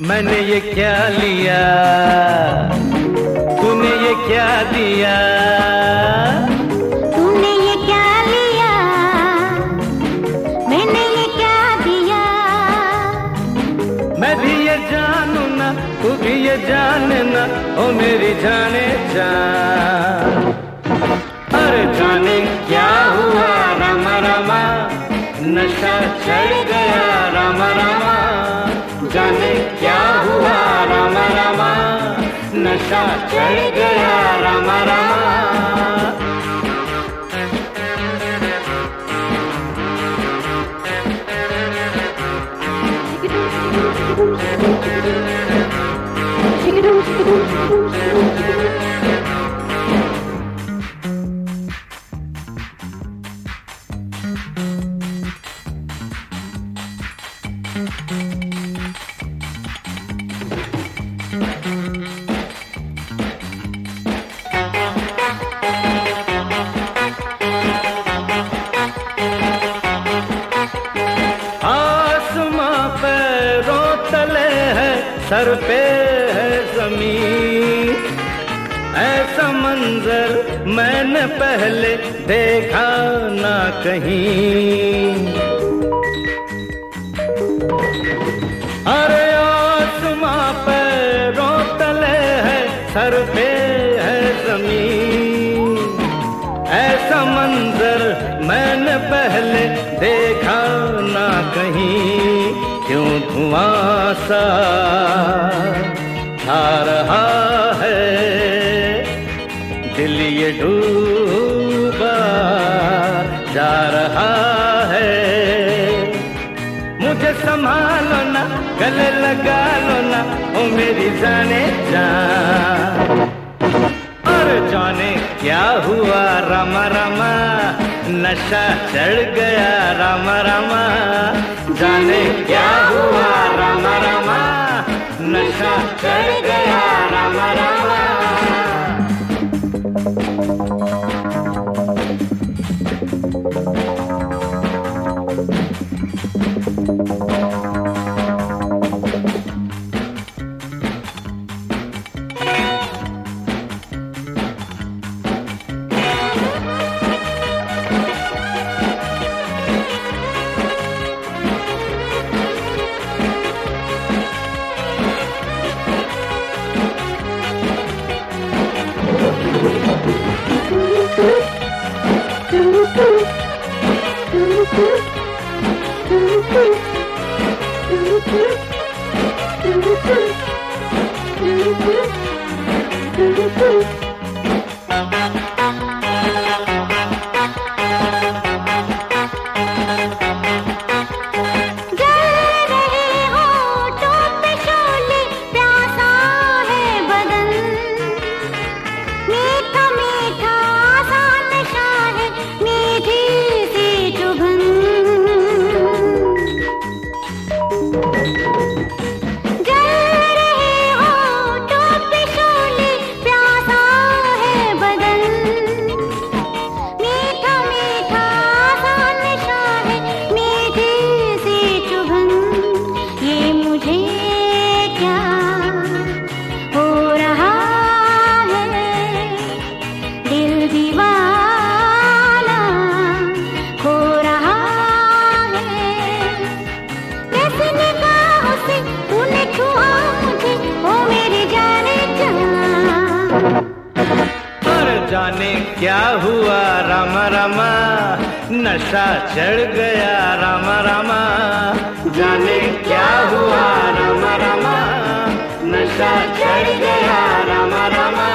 मैंने ये क्या लिया, तूने ये क्या दिया, तूने ये क्या लिया, मैंने ये क्या दिया। मैं भी ये जानू ना, तू भी ये जाने ना, ओ मेरी जाने जान। अरे जाने क्या हुआ रामा रामा, नशा चढ़ गया रामा रामा। जाने क्या हुआ रामा रामा, नशा चढ़ गया रामा रामा। सर पे है ज़मीन, ऐसा मंजर मैंने पहले देखा ना कहीं। अरे आसमां पे तले है, सर पे है ज़मीन, ऐसा मंजर मैंने पहले देखा ना कहीं। क्यों धुआं सा छा रहा है, दिल ये डूबा जा रहा है। मुझे संभालो ना, गले लगा लो ना, ओ मेरी जाने जान। और जाने क्या हुआ रामा रामा, नशा चढ़ गया रामा रामा। जाने क्या हुआ रामा रामा, नशा चढ़ गया रामा रामा। जाने क्या हुआ रामा रामा, नशा चढ़ गया रामा रामा। जाने क्या हुआ रामा रामा, नशा चढ़ गया रामा रामा।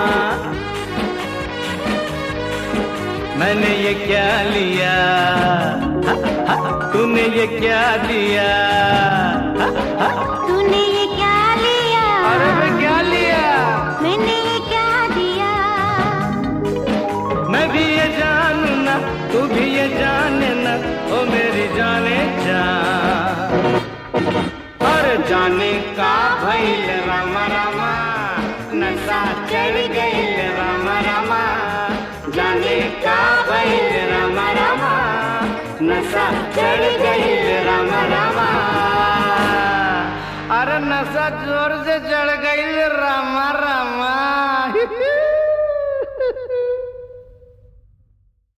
मैंने ये क्या लिया, तूने ये क्या दिया, तूने ये क्या लिया, अरे मैं क्या लिया, मैंने ये क्या दिया। मैं भी ये जानू ना, तू भी ये जाने ना, ओ मेरी जाने जान। और जाने का भइल रामा रामा, नशा चढ़ गइल रामा रामा। जाने का भइल रामा रामा, नशा चढ़ गइल रामा रामा। अरे नशा जोर से चढ़ गई रामा रामा